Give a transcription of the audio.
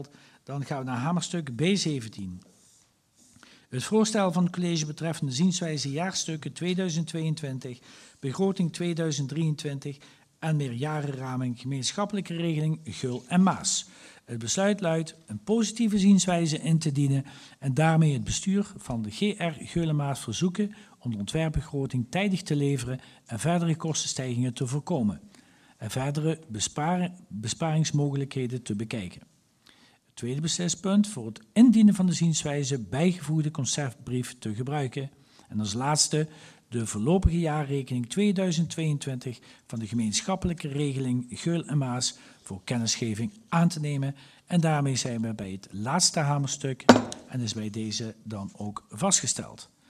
Dan gaan we naar hamerstuk B17. Het voorstel van het college betreffende zienswijze jaarstukken 2022, begroting 2023 en meerjarenraming gemeenschappelijke regeling Geul en Maas. Het besluit luidt een positieve zienswijze in te dienen en daarmee het bestuur van de GR Geul en Maas verzoeken om de ontwerpbegroting tijdig te leveren en verdere kostenstijgingen te voorkomen en verdere besparingsmogelijkheden te bekijken. Het tweede beslispunt voor het indienen van de zienswijze bijgevoegde conceptbrief te gebruiken. En als laatste de voorlopige jaarrekening 2022 van de gemeenschappelijke regeling Geul en Maas voor kennisgeving aan te nemen. En daarmee zijn we bij het laatste hamerstuk en is bij deze dan ook vastgesteld.